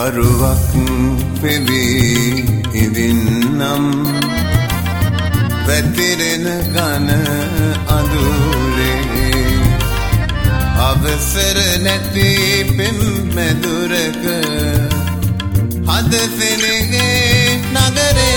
තරුවක් පෙවී ඉදින්නම් වැතිරෙන ඝන අඳුරේ අවසර නැති පෙම්මැදුරක හද සෙනෙහේ නගරේ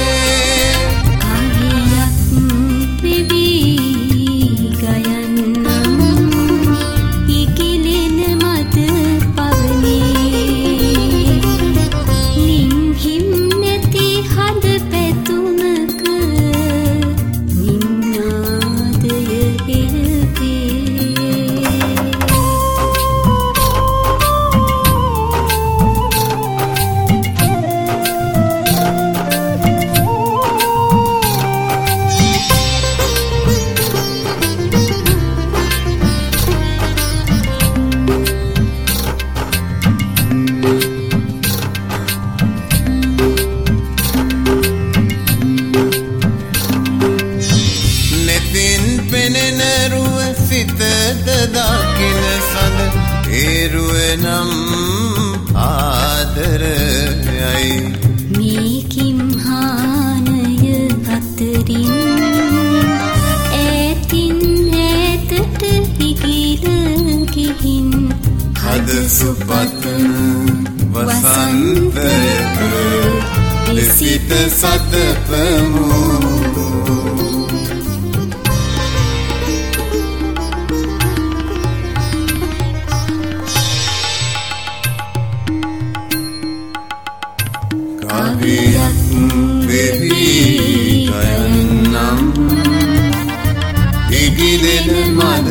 දකින සඳ ඒරුවනම් ආදරයයි මේ කිම්හානය අතරින් ඈතින් ඈතට ඉගිල ගිහින් හද සුපතන වසන්තයක ලෙසිත සතපමු කවියක් වෙවී ගයන්නම් ඉගිලෙන මද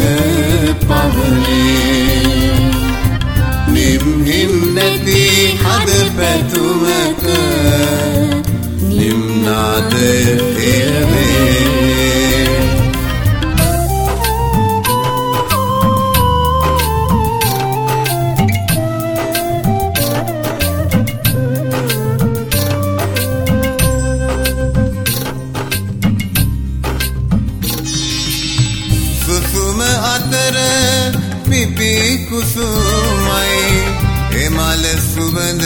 පවනේ නිම්හිම් නැති හද පැතුමක නිම්නාදය එළවේ අතර පිපි කුසුමයි එමල සුවඳ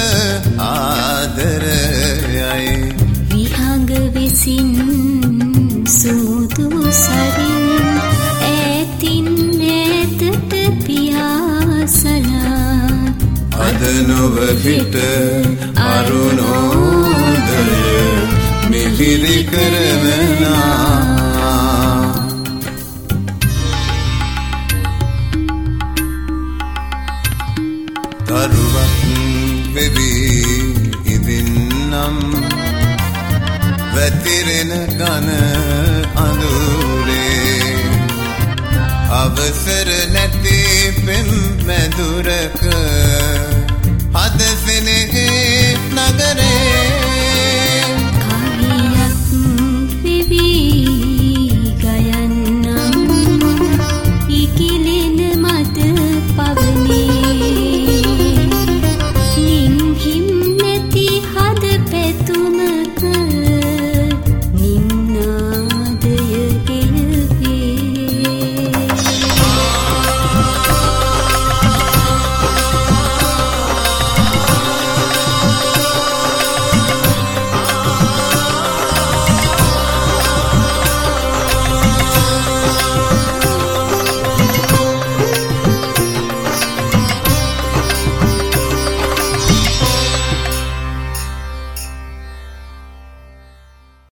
ආදරයයි විහඟ විසින් සුදු සරින් ඈතින් ඈතට පියාසලා අද නොව පිට අරුණෝදය මිහිරි කරවනා තරුවක් වෙවී ඉදින්නම් වැතිරෙන ඝන අඳුරේ අවසර නැති පෙම්මැදුරක හද සෙනෙහේ නගරේ